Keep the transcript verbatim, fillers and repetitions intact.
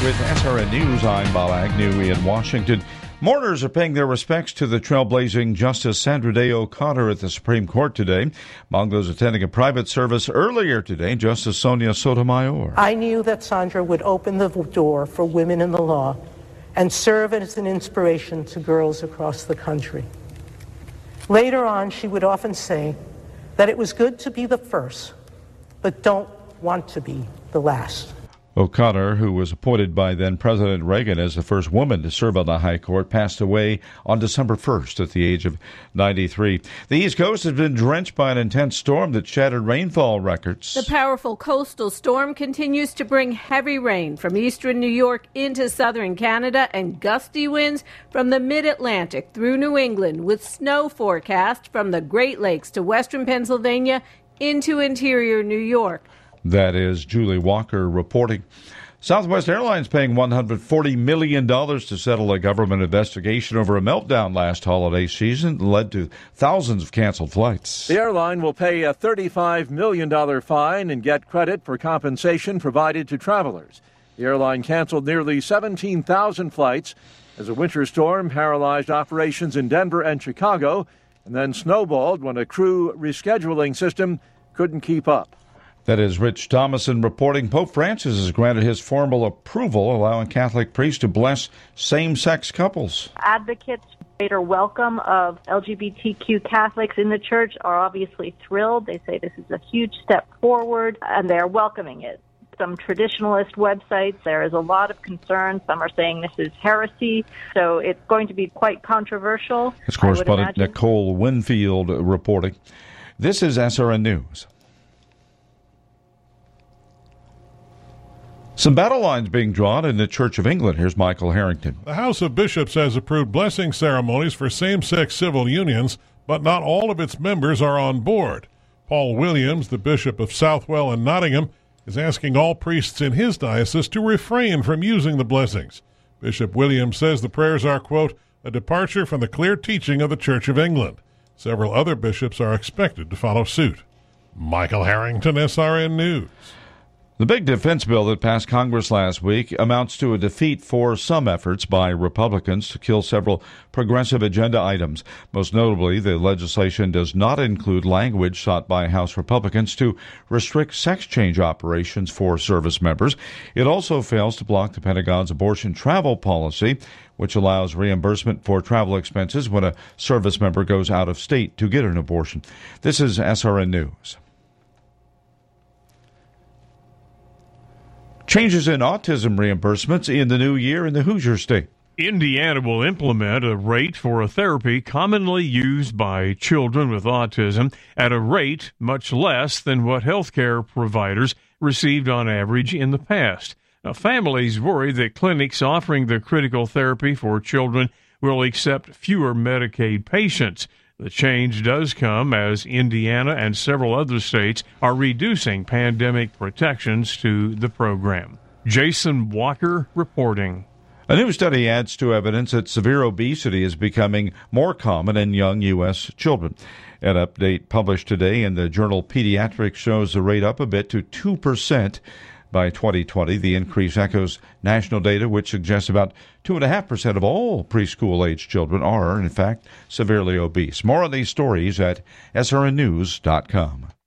with S R N News. I'm Bob Agnew in Washington. Mourners are paying their respects to the trailblazing Justice Sandra Day O'Connor at the Supreme Court today. Among those attending a private service earlier today, Justice Sonia Sotomayor. I knew that Sandra would open the door for women in the law and serve as an inspiration to girls across the country. Later on, she would often say that it was good to be the first, but don't want to be the last. O'Connor, who was appointed by then-President Reagan as the first woman to serve on the High Court, passed away on December first at the age of ninety-three. The East Coast has been drenched by an intense storm that shattered rainfall records. The powerful coastal storm continues to bring heavy rain from eastern New York into southern Canada and gusty winds from the mid-Atlantic through New England, with snow forecast from the Great Lakes to western Pennsylvania into interior New York. That is Julie Walker reporting. Southwest Airlines paying one hundred forty million dollars to settle a government investigation over a meltdown last holiday season that led to thousands of canceled flights. The airline will pay a thirty-five million dollars fine and get credit for compensation provided to travelers. The airline canceled nearly seventeen thousand flights as a winter storm paralyzed operations in Denver and Chicago, and then snowballed when a crew rescheduling system couldn't keep up. That is Rich Thomason reporting. Pope Francis has granted his formal approval, allowing Catholic priests to bless same-sex couples. Advocates greater welcome of L G B T Q Catholics in the church are obviously thrilled. They say this is a huge step forward, and they're welcoming it. Some traditionalist websites, there is a lot of concern. Some are saying this is heresy, so it's going to be quite controversial. That's correspondent Nicole Winfield reporting. This is S R N News. Some battle lines being drawn in the Church of England. Here's Michael Harrington. The House of Bishops has approved blessing ceremonies for same-sex civil unions, but not all of its members are on board. Paul Williams, the Bishop of Southwell and Nottingham, is asking all priests in his diocese to refrain from using the blessings. Bishop Williams says the prayers are, quote, a departure from the clear teaching of the Church of England. Several other bishops are expected to follow suit. Michael Harrington, S R N News. The big defense bill that passed Congress last week amounts to a defeat for some efforts by Republicans to kill several progressive agenda items. Most notably, the legislation does not include language sought by House Republicans to restrict sex change operations for service members. It also fails to block the Pentagon's abortion travel policy, which allows reimbursement for travel expenses when a service member goes out of state to get an abortion. This is S R N News. Changes in autism reimbursements in the new year in the Hoosier State. Indiana will implement a rate for a therapy commonly used by children with autism at a rate much less than what healthcare providers received on average in the past. Now, families worry that clinics offering the critical therapy for children will accept fewer Medicaid patients. The change does come as Indiana and several other states are reducing pandemic protections to the program. Jason Walker reporting. A new study adds to evidence that severe obesity is becoming more common in young U S children. An update published today in the journal Pediatrics shows the rate up a bit to two percent. By twenty twenty, the increase echoes national data, which suggests about two point five percent of all preschool-age children are, in fact, severely obese. More on these stories at S R N news dot com.